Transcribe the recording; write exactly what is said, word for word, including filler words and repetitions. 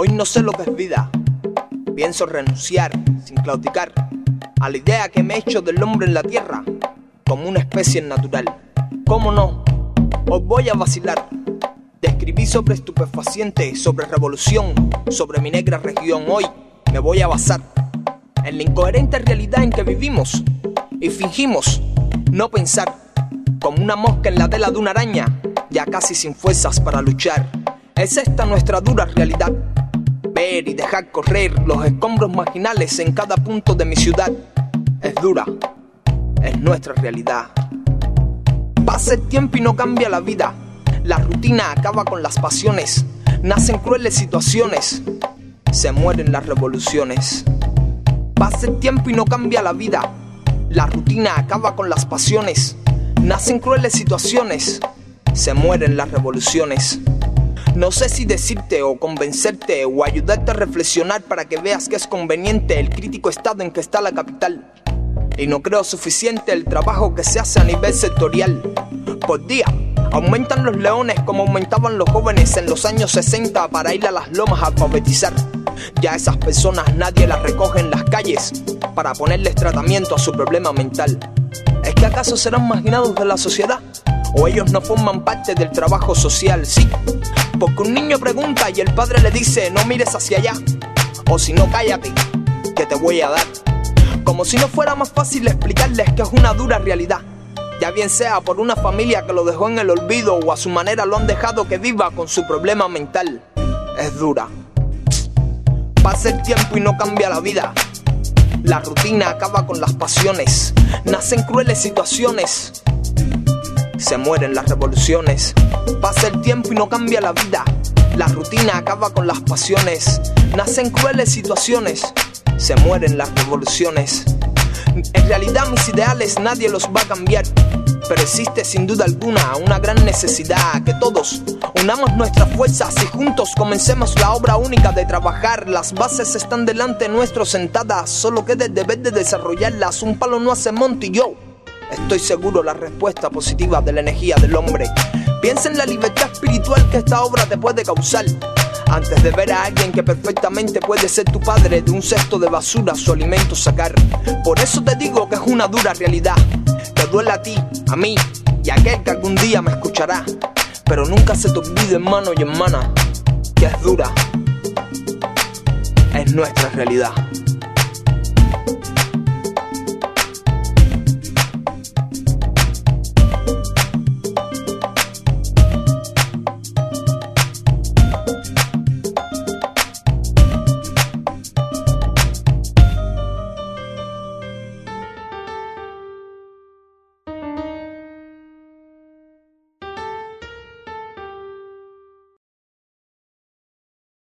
Hoy no sé lo que es vida. Pienso renunciar, sin claudicar, a la idea que me he hecho del hombre en la tierra, como una especie natural. ¿Cómo no? Hoy voy a vacilar. Describí sobre estupefaciente, sobre revolución, sobre mi negra región. Hoy me voy a basar en la incoherente realidad en que vivimos y fingimos no pensar, como una mosca en la tela de una araña, ya casi sin fuerzas para luchar. Es esta nuestra dura realidad: ver y dejar correr los escombros marginales en cada punto de mi ciudad. Es dura, es nuestra realidad. Pasa el tiempo y no cambia la vida. La rutina acaba con las pasiones. Nacen crueles situaciones, se mueren las revoluciones. Pasa el tiempo y no cambia la vida. La rutina acaba con las pasiones. Nacen crueles situaciones, se mueren las revoluciones. No sé si decirte o convencerte o ayudarte a reflexionar para que veas que es conveniente el crítico estado en que está la capital. Y no creo suficiente el trabajo que se hace a nivel sectorial. Por día aumentan los leones como aumentaban los jóvenes en los años sesenta para ir a las lomas a alfabetizar. Ya esas personas nadie las recoge en las calles para ponerles tratamiento a su problema mental. ¿Es que acaso serán marginados de la sociedad? ¿O ellos no forman parte del trabajo social? Sí, porque un niño pregunta y el padre le dice: no mires hacia allá, o si no, cállate, que te voy a dar. Como si no fuera más fácil explicarles que es una dura realidad, ya bien sea por una familia que lo dejó en el olvido o a su manera lo han dejado que viva con su problema mental. Es dura. Pasa el tiempo y no cambia la vida. La rutina acaba con las pasiones. Nacen crueles situaciones, se mueren las revoluciones. Pasa el tiempo y no cambia la vida. La rutina acaba con las pasiones. Nacen crueles situaciones, se mueren las revoluciones. En realidad mis ideales nadie los va a cambiar, pero existe sin duda alguna una gran necesidad que todos unamos nuestras fuerzas y juntos comencemos la obra única de trabajar. Las bases están delante nuestro sentadas, solo queda el deber de desarrollarlas. Un palo no hace monte y yo estoy seguro la respuesta positiva de la energía del hombre. Piensa en la libertad espiritual que esta obra te puede causar, antes de ver a alguien que perfectamente puede ser tu padre de un cesto de basura su alimento sacar. Por eso te digo que es una dura realidad. Te duele a ti, a mí y a aquel que algún día me escuchará. Pero nunca se te olvide, hermano y hermana, que es dura, es nuestra realidad.